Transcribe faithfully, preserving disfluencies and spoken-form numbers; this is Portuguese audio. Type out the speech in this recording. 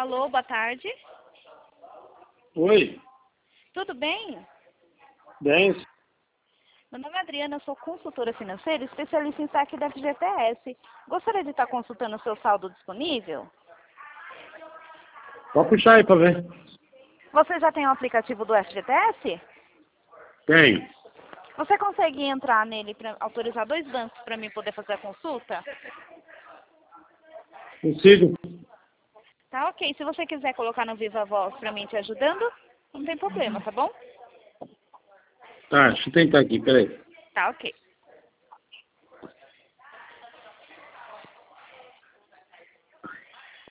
Alô, boa tarde. Oi, Tudo bem? bem, Meu nome é Adriana, eu sou consultora financeira, especialista em saque da F G T S. Gostaria de estar consultando o seu saldo disponível? pode puxar aí pra ver. Você já tem o aplicativo do F G T S? Tem, Você consegue entrar nele para autorizar dois bancos para mim poder fazer a consulta? consigo. Tá ok. Se você quiser colocar no Viva Voz para mim te ajudando, não tem problema, tá bom? Tá, deixa eu tentar aqui, peraí. Tá ok.